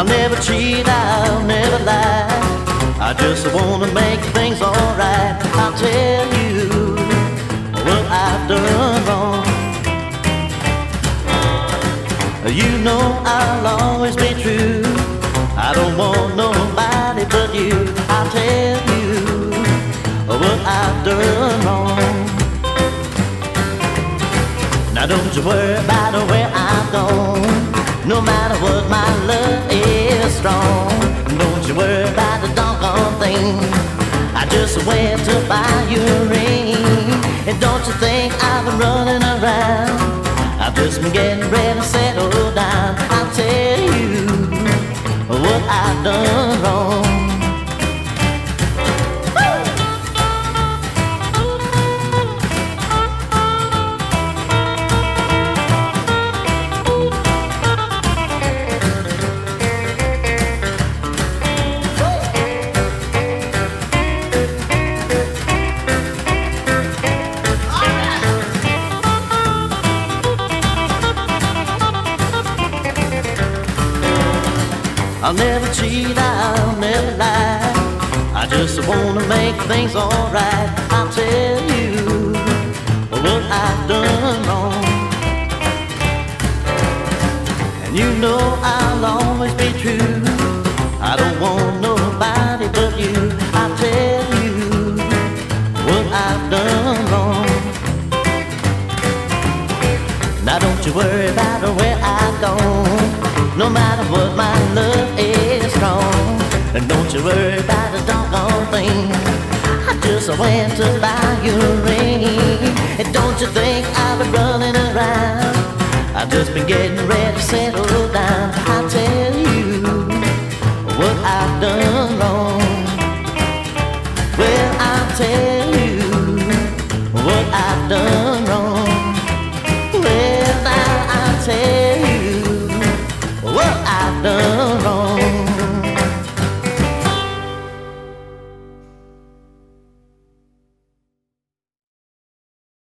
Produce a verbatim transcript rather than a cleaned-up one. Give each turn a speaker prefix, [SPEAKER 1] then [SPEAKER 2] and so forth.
[SPEAKER 1] I'll never cheat, I'll never lie. I just wanna make things alright. I'll tell you what I've done wrong. You know I'll always be true. I don't want nobody but you. I'll tell you what I've done wrong. Now don't you worry about where I've gone. No matter what, my love is strong. Don't you worry about the doggone thing. I just went to buy you a ring. And don't you think I've been running around. I've just been getting ready to settle down. I'll tell you what I've done wrong. I'll never cheat, I'll never lie. I just wanna make things alright. I'll tell you what I've done wrong. And you know I'll always be true. I don't want nobody but you. I'll tell you what I've done wrong. Now don't you worry about where I've gone. No matter what, my love is strong. And don't you worry about a doggone thing. I just went to buy you a ring. And don't you think I've been running around. I've just been getting ready to settle down. I'll tell you what I've done wrong. Well, I'll tell you what I've done wrong. Well, now I'll tell you what I've done wrong.